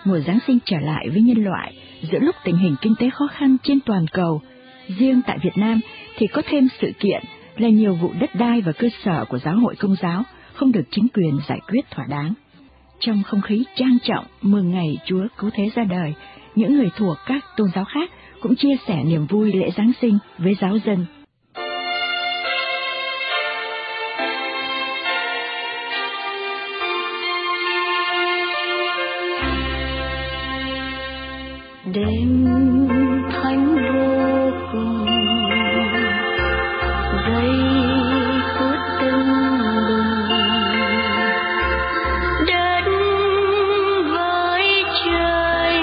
mùa Giáng sinh trở lại với nhân loại giữa lúc tình hình kinh tế khó khăn trên toàn cầu. Riêng tại Việt Nam thì có thêm sự kiện là nhiều vụ đất đai và cơ sở của giáo hội Công giáo không được chính quyền giải quyết thỏa đáng. Trong không khí trang trọng mừng ngày Chúa Cứu Thế ra đời, những người thuộc các tôn giáo khác cũng chia sẻ niềm vui lễ Giáng sinh với giáo dân. Đêm thánh vô cùng, giây phút tưng bừng, đất với trời.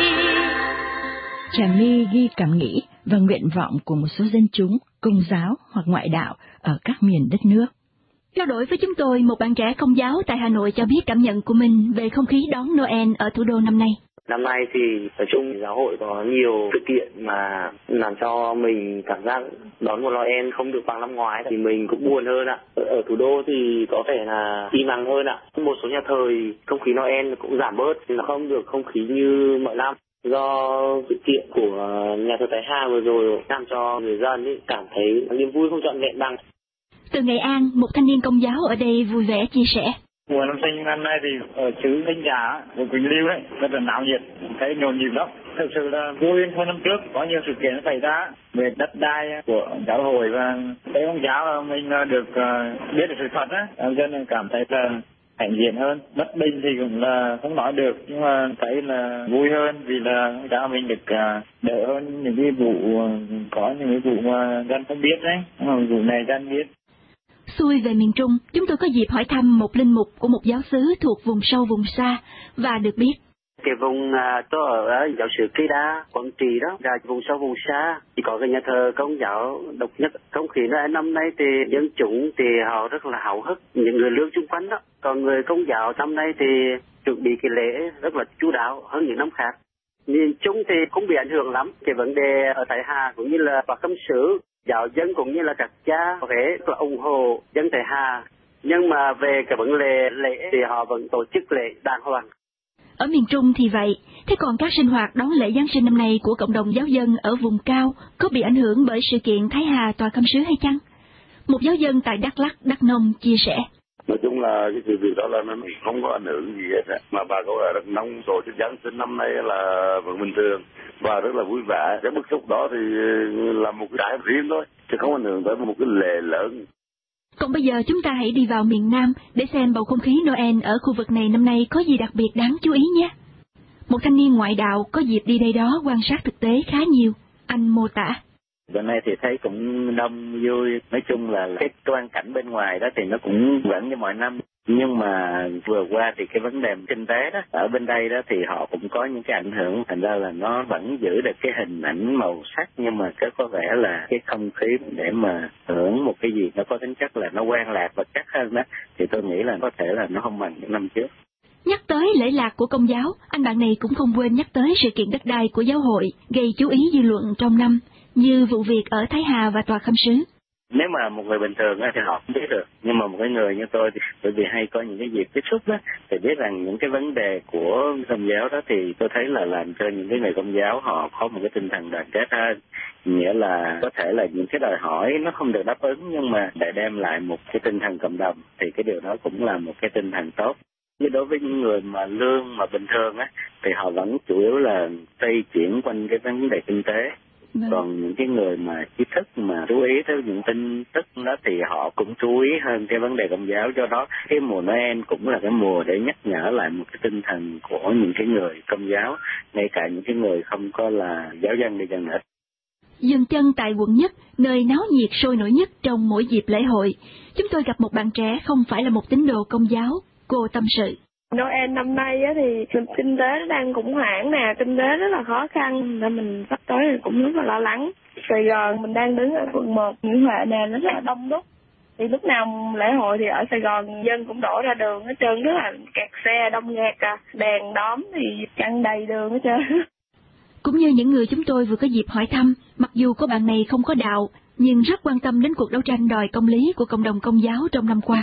Trà My ghi cảm nghĩ và nguyện vọng của một số dân chúng, Công giáo hoặc ngoại đạo ở các miền đất nước. Trao đổi với chúng tôi, một bạn trẻ Công giáo tại Hà Nội cho biết cảm nhận của mình về không khí đón Noel ở thủ đô năm nay. Năm nay thì nói chung giáo hội có nhiều sự kiện mà làm cho mình cảm giác đón một Noel không được bằng năm ngoái, thì mình cũng buồn hơn ạ. Ở thủ đô thì có vẻ là im lặng hơn ạ. Một số nhà thờ không khí Noel cũng giảm bớt, thì nó không được không khí như mọi năm. Do sự kiện của nhà thờ Thái Hà vừa rồi làm cho người dân cảm thấy niềm vui không trọn vẹn bằng. Từ Nghệ An, một thanh niên Công giáo ở đây vui vẻ chia sẻ. Mùa năm sinh năm nay thì ở xứ Thanh Trà, của Quỳnh Lưu đấy, rất là náo nhiệt, thấy nhộn nhịp lắm. Thực sự là vui hơn năm trước, có nhiều sự kiện xảy ra về đất đai của giáo hội và thấy ông giáo là mình được biết được sự thật á, cho nên cảm thấy là hãnh diện hơn. Bất bình thì cũng là không nói được, nhưng mà thấy là vui hơn vì là ông giáo mình được đỡ hơn những cái vụ, có những cái vụ mà dân không biết đấy, vụ này dân biết. Xuôi về miền Trung, chúng tôi có dịp hỏi thăm một linh mục của một giáo xứ thuộc vùng sâu vùng xa và được biết. Cái vùng tôi ở giáo xứ Cây Đa, Quảng Trị đó, là vùng sâu vùng xa, chỉ có cái nhà thờ Công giáo độc nhất. Không khí năm nay thì dân chúng thì họ rất là háo hức, những người lương chung quanh đó. Còn người Công giáo năm nay thì chuẩn bị cái lễ rất là chu đáo hơn những năm khác. Nhìn chung thì không bị ảnh hưởng lắm. Cái vấn đề ở Thái Hà cũng như là Bà Khâm Sứ, giáo dân cũng như là các cha có thể là ủng hộ dân Thái Hà, nhưng mà về cái vấn đề lễ thì họ vẫn tổ chức lễ đàng hoàng. Ở miền Trung thì vậy, thế còn các sinh hoạt đón lễ Giáng sinh năm nay của cộng đồng giáo dân ở vùng cao có bị ảnh hưởng bởi sự kiện Thái Hà Tòa Khâm Sứ hay chăng? Một giáo dân tại Đắk Lắk, Đắk Nông chia sẻ. Nói chung là cái sự việc đó là nó không có ảnh hưởng gì hết, mà bà con ở Đắk Nông tổ chức Giáng sinh năm nay là vẫn bình thường và rất là vui vẻ. Cái bức xúc đó thì là một cái riêng thôi, chứ không ảnh hưởng tới một cái lễ lớn. Còn bây giờ chúng ta hãy đi vào miền Nam để xem bầu không khí Noel ở khu vực này năm nay có gì đặc biệt đáng chú ý nhé. Một thanh niên ngoại đạo có dịp đi đây đó quan sát thực tế khá nhiều. Anh mô tả. Bên này thì thấy cũng đông vui, nói chung là cái quan cảnh bên ngoài đó thì nó cũng vẫn như mọi năm. Nhưng mà vừa qua thì cái vấn đề kinh tế đó, ở bên đây đó thì họ cũng có những cái ảnh hưởng, thành ra là nó vẫn giữ được cái hình ảnh màu sắc, nhưng mà có vẻ là cái không khí để mà hưởng một cái gì nó có tính chất là nó quan lạc và chắc hơn đó, thì tôi nghĩ là có thể là nó không bằng những năm trước. Nhắc tới lễ lạc của Công giáo, anh bạn này cũng không quên nhắc tới sự kiện đất đai của giáo hội gây chú ý dư luận trong năm, như vụ việc ở Thái Hà và Tòa Khâm Sứ. Nếu mà một người bình thường thì họ không biết được, nhưng mà một cái người như tôi thì bởi vì hay có những cái dịp tiếp xúc đó, thì biết rằng những cái vấn đề của Công giáo đó thì tôi thấy là làm cho những cái người Công giáo họ có một cái tinh thần đoàn kết hơn, nghĩa là có thể là những cái đòi hỏi nó không được đáp ứng, nhưng mà để đem lại một cái tinh thần cộng đồng thì cái điều đó cũng là một cái tinh thần tốt. Như đối với những người mà lương mà bình thường á thì họ vẫn chủ yếu là xoay chuyển quanh cái vấn đề kinh tế. Còn những cái người mà trí thức mà chú ý tới những tin tức đó thì họ cũng chú ý hơn cái vấn đề Công giáo. Do đó cái mùa Noel cũng là cái mùa để nhắc nhở lại một cái tinh thần của những cái người Công giáo, ngay cả những cái người không có là giáo dân đi chăng nữa. Dừng chân tại quận Nhất, nơi náo nhiệt sôi nổi nhất trong mỗi dịp lễ hội, chúng tôi gặp một bạn trẻ không phải là một tín đồ Công giáo. Cô tâm sự. Noel năm nay thì kinh tế nó đang khủng hoảng nè, kinh tế rất là khó khăn, nên mình sắp tới thì cũng rất là lo lắng. Sài Gòn mình đang đứng ở quận 1, Nguyễn Huệ nè, nó rất là đông đúc. Thì lúc nào lễ hội thì ở Sài Gòn dân cũng đổ ra đường hết trơn, rất là kẹt xe, đông nghẹt, đèn đóm thì chặn đầy đường hết trơn. Cũng như những người chúng tôi vừa có dịp hỏi thăm, mặc dù có bạn này không có đạo, nhưng rất quan tâm đến cuộc đấu tranh đòi công lý của cộng đồng Công giáo trong năm qua.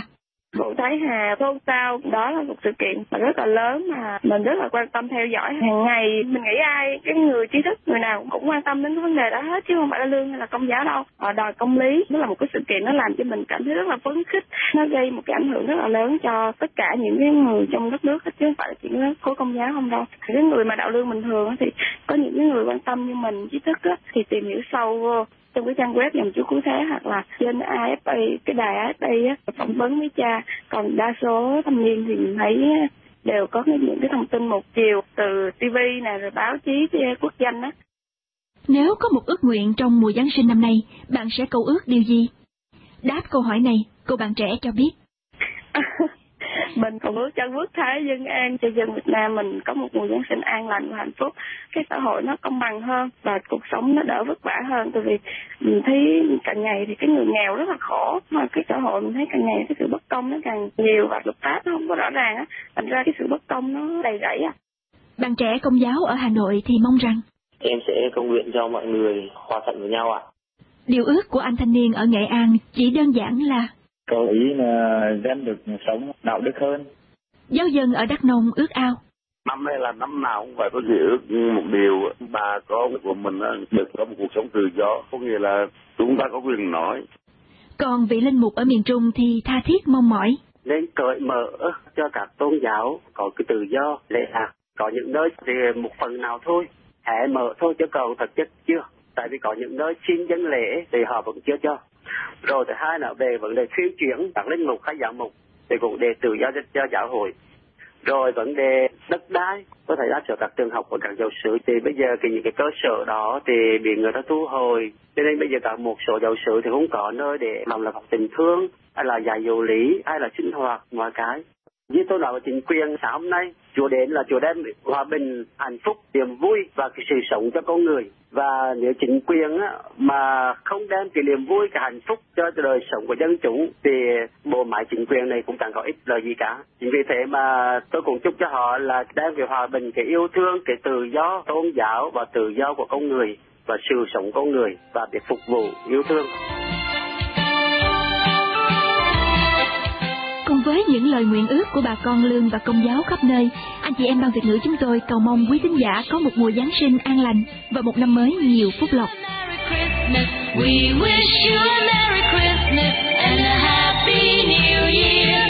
Vụ Thái Hà xôn xao đó là một sự kiện rất là lớn mà mình rất là quan tâm theo dõi hàng ngày. Mình nghĩ ai, cái người trí thức, người nào cũng quan tâm đến cái vấn đề đó hết, chứ không phải là Lương hay là Công giáo đâu. Họ đòi công lý, nó là một cái sự kiện nó làm cho mình cảm thấy rất là phấn khích, nó gây một cái ảnh hưởng rất là lớn cho tất cả những cái người trong đất nước hết, chứ không phải là chỉ khối Công giáo không đâu. Cái người mà đạo lương bình thường thì có những cái người quan tâm như mình trí thức thì tìm hiểu sâu vô trong cái trang web Dòng Chúa Cứu Thế hoặc là trên AFA, cái đài AFA phỏng vấn với cha. Còn đa số thanh niên thì mình thấy đều có những cái thông tin một chiều từ TV này rồi báo chí quốc danh á. Nếu có một ước nguyện trong mùa Giáng sinh năm nay, bạn sẽ cầu ước điều gì? Đáp câu hỏi này, cô bạn trẻ cho biết. Mình cầu ước cho quốc thái dân an, cho dân Việt Nam mình có một mùa Giáng sinh an lành và hạnh phúc, cái xã hội nó công bằng hơn và cuộc sống nó đỡ vất vả hơn. Tại vì mình thấy càng ngày thì cái người nghèo rất là khổ, mà cái xã hội mình thấy càng ngày cái sự bất công nó càng nhiều và luật pháp nó không có rõ ràng á, thành ra cái sự bất công nó đầy rẫy à. Bạn trẻ Công giáo ở Hà Nội thì mong rằng em sẽ cầu nguyện cho mọi người hòa thuận với nhau ạ. Điều ước của anh thanh niên ở Nghệ An chỉ đơn giản là cầu ý là dân được sống đạo đức hơn. Giáo dân ở Đắk Nông ước ao năm nay là năm nào cũng phải có gì ước một điều, bà con của mình được có một cuộc sống tự do, có nghĩa là chúng ta có quyền nói. Còn vị linh mục ở miền Trung thì tha thiết mong mỏi nên cởi mở cho các tôn giáo có cái tự do lệ lạc. Có những nơi thì một phần nào thôi, hãy mở thôi chứ cầu thật chất chưa. Tại vì có những nơi xin dân lễ thì họ vẫn chưa cho. Rồi thứ hai là về vấn đề thuyên chuyển các linh mục hay giảng mục thì cũng để tự do cho giáo hội. Rồi vấn đề đất đai, có thể đa số các trường học của các giáo sư thì bây giờ những cái cơ sở đó thì bị người ta thu hồi, cho nên bây giờ cả một số giáo sư thì không có nơi để làm là học tình thương hay là dạy giáo lý hay là sinh hoạt mọi cái. Như tôi nói với chính quyền sáng hôm nay, Chúa đến là Chúa đem hòa bình, hạnh phúc, niềm vui và cái sự sống cho con người. Và nếu chính quyền mà không đem cái niềm vui, cái hạnh phúc cho đời sống của dân chúng thì bộ máy chính quyền này cũng chẳng có ích lợi gì cả. Chính vì thế mà tôi cũng chúc cho họ là đem về hòa bình, cái yêu thương, cái tự do tôn giáo và tự do của con người và sự sống con người và việc phục vụ yêu thương. Cùng với những lời nguyện ước của bà con Lương và Công giáo khắp nơi, anh chị em Ban Việt ngữ chúng tôi cầu mong quý thính giả có một mùa Giáng sinh an lành và một năm mới nhiều phúc lộc. We wish you a Merry Christmas and a Happy New Year.